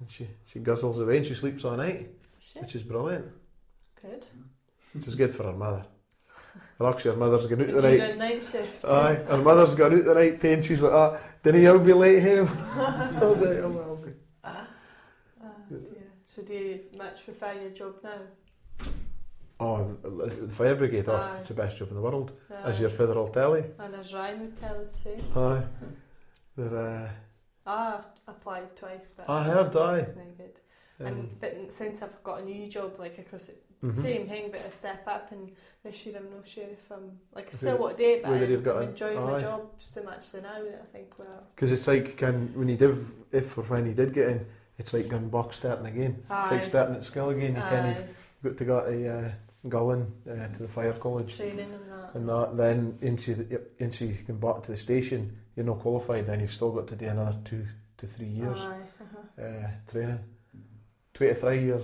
and she guzzles away and she sleeps all night, Shit. which is brilliant. Good. Which is good for her mother. Well, actually, her mother's going out You're tonight. on night shift. Aye, her mother's gone out tonight too, and she's like, "Ah, didn't you be late home?" I was like, "Oh, well, okay." Dear. So do you much prefer your job now? Oh, the fire brigade, Aye. it's the best job in the world. As Aye. your father will tell you. And as Ryan would tell us too. Aye. They're, I applied twice, but I heard, aye. it's no good. But since I've got a new job, like across it, mhm. same thing, but a step up, and this year I'm not sure if I'm like I Who- still want to do it, but whether you've got I'm a- enjoying my aye. job so much now that I think, well, Because it's like, when you did, if or when you did get in, it's like going back starting again. It's like aye, starting at school again. You kind of aye, got to go to Gullin to the fire college. training and that. And that, then into you come back to the station, you're not qualified, then you've still got to do another 2 to 3 years Aye, training. 2 to 3 years.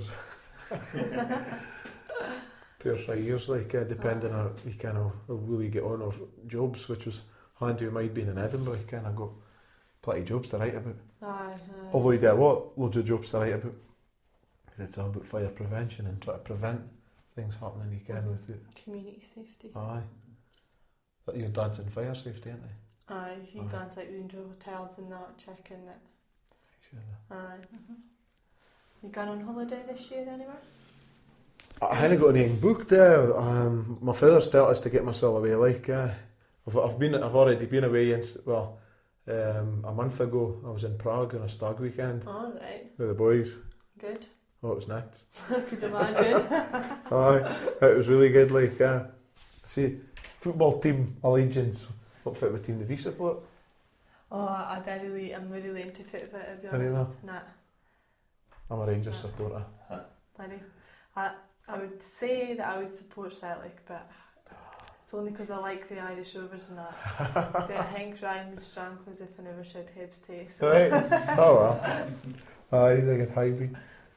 2 or 3 years, like, depending on you kind of how will you get on or jobs, which was handy with mine being in Edinburgh. You kind of got plenty of jobs to write about. aye, Although you do loads of jobs to write about, because it's all about fire prevention and try to prevent things happening you can with it. community safety. Aye. But your dad's in fire safety, isn't he? Aye, he Aye. goes out into hotels and that, checking that. Sure. Aye. You gone on holiday this year anywhere? I haven't got anything booked there. My father's told us to get myself away. Like, I've already been away. A month ago, I was in Prague on a stag weekend All right, with the boys. good. Oh, it was nuts. Could imagine. Aye, it was really good. Like, see, football team allegiance. What football team do you support? Oh, I'm really into football, to be Are you honest. Nah, I'm a Rangers supporter. bloody. I would say that I would support Celtic, but it's only because I like the Irish Rovers and that. But I think Ryan would strangle as if I never said Hibs too. So. Right. Oh well. He's like a hybrid.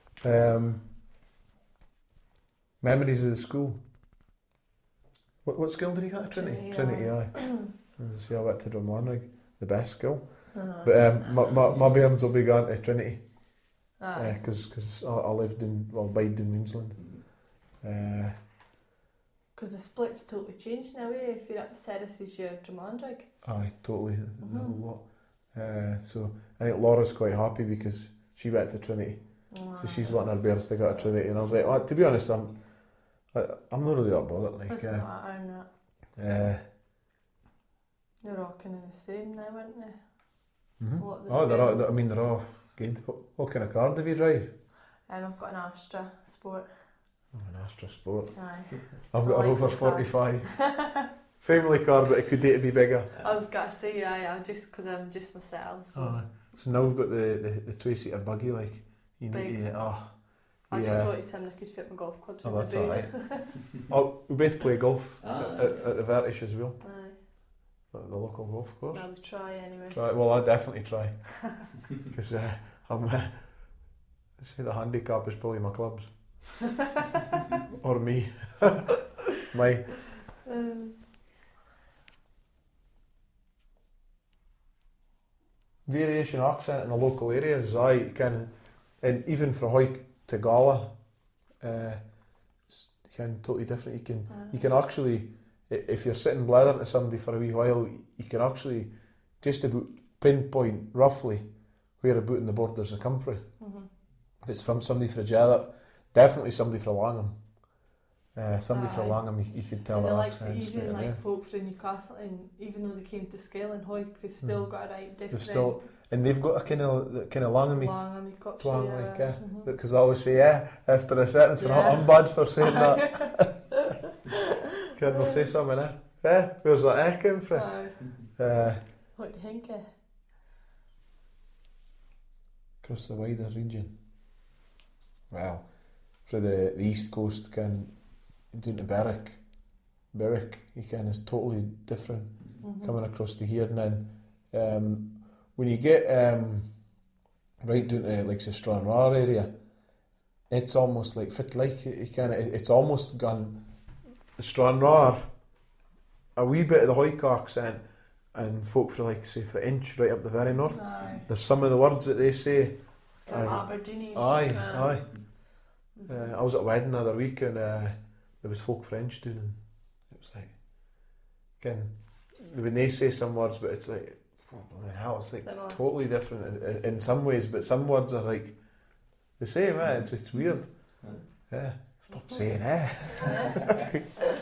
Memories of the school. What school did you go to? Trinity. Trinity, Aye. See, I went to Drumlanrig, the best school. Uh-huh. But my bairns will be going to Trinity Aye. because I lived in bide in Queensland. Because the split's totally changed now, eh? If you're up the terraces, you're Drumlanrig. Aye, totally. Mhm. The whole lot. So I think Laura's quite happy because she went to Trinity. So she's wanting her bairns to go to Trinity, and I was like, well, to be honest, I'm not really that bothered. Like, Doesn't matter, I'm not. They're all kind of the same now, aren't they? mhm. A lot of the Oh, they're all, schools. I mean, they're all good. What kind of car do you drive? And I've got an Astra Sport. Oh, an Astra Sport. Aye. I've got I a like Rover the car. 45. Family car, but it could date to be bigger. I was gonna say, I'm just myself. So Aye. So now we've got the 2-seater buggy, like, you Big. need to, I just yeah. thought it's something I could fit my golf clubs in Oh, the that's boot. alright. Oh, we both play golf Ah. at the Vertish as well, Aye. at the local golf course. Well, we try anyway. Well, I definitely try. Because I say the handicap is probably my clubs. Or me. My variation accent in the local areas, and even from Hawick to Gala, totally different. You can actually, if you're sitting blathering to somebody for a wee while, you can actually just about pinpoint roughly where about in the borders they come from. Mhm. If it's from somebody from Jether, definitely somebody from Langham. Somebody from Aye. Langham, you could tell And their the likes accent straight even away. like folk from Newcastle, and even though they came to Scale and Hawick, they've still got a right different. They've got a kind of Langham Langham, twang, like, mhm. because I always say after a sentence, and I'm bad for saying that. Kid will say something, where's that came from? Aye. What do you think? Across the wider region. Well, for the east coast, down to Berwick, you is totally different coming across to here, and then when you get right down to like the Stranraer area, it's almost like it's almost gone Stranraer, a wee bit of the Hawick accent, and folk for like say for Inch right up the very north. Aye. There's some of the words that they say Kind of Aberdeeny. Aye. I was at a wedding the other week and there was folk French doing, and it was like, again, when they say some words, but it's like, it's like similar. totally different in some ways, but some words are like the same. It's weird. Yeah. Stop saying